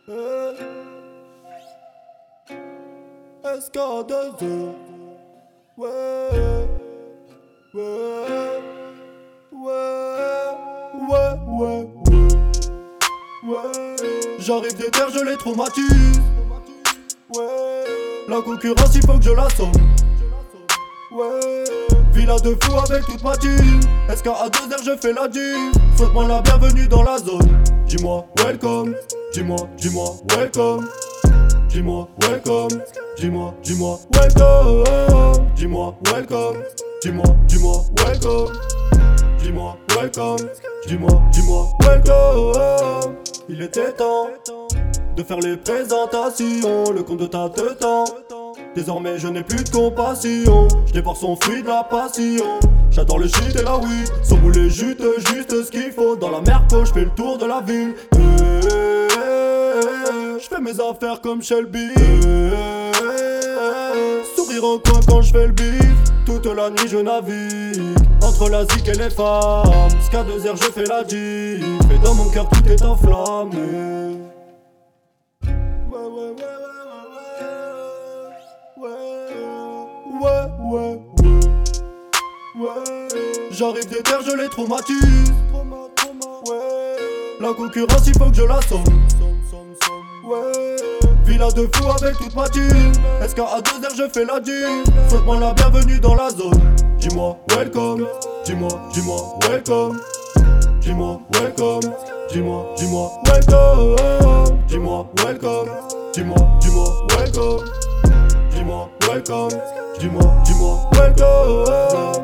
SK2E. Ouais, ouais, ouais. J'arrive des terres, je les traumatise. Ouais, la concurrence, il faut que je la somme. Ouais, villa de fou avec toute ma team. SK à 2 heures, je fais la gym. Souhaite-moi la bienvenue dans la zone. Dis-moi welcome, dis-moi welcome. Dis-moi welcome, dis-moi welcome. Dis-moi welcome, dis-moi welcome. Dis-moi welcome, dis-moi welcome. Il était temps de faire les présentations. Le compte de ta temps. Désormais je n'ai plus de compassion. Je dévore son fruit de la passion. J'adore le shit et la weed. Son boulet juste ce qu'il faut. Dans la merco je fais le tour de la ville. Je fais mes affaires comme Shelby. Sourire en coin quand je fais le bif. Toute la nuit je navigue entre la zik et les femmes. Jusqu'à 2 heures je fais la diff. Et dans mon cœur tout est enflammé. J'arrive des terres, je les traumatise. La concurrence, il faut que je la somme. Villa de fou avec toute ma team. SK à 2 heures, je fais la gym. Souhaite-moi la bienvenue dans la zone. Dis-moi welcome, dis-moi welcome. Dis-moi welcome, dis-moi welcome. Dis-moi welcome, dis-moi welcome. Dis-moi welcome, dis-moi welcome.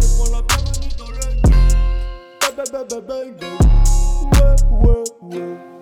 Bang, bang, bang, bang. Ouais.